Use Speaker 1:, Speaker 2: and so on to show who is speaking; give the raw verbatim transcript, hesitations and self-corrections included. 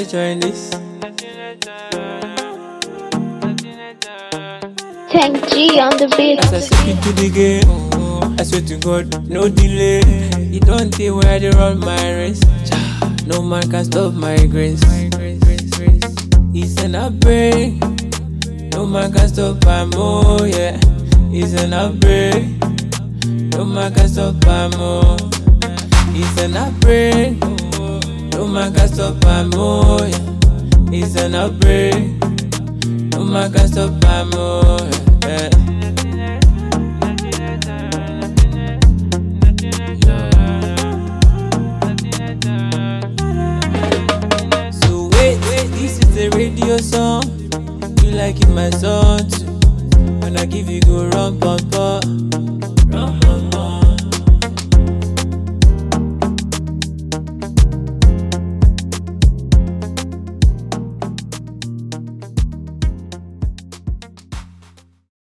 Speaker 1: join this.
Speaker 2: Thank G on the beat.
Speaker 1: As I step into the game, I swear to God, no delay. You don't think where I dey run my race. No man can stop my grace. It's an outbreak. No man can stop my mo, yeah. It's an outbreak. No man can stop my mo. It's an outbreak. No man can stop my mo, yeah. It's an outbreak. No man can stop my mo, yeah. So wait, wait, this is a radio song. You like it, my song too. When I give you go run, pump, pump.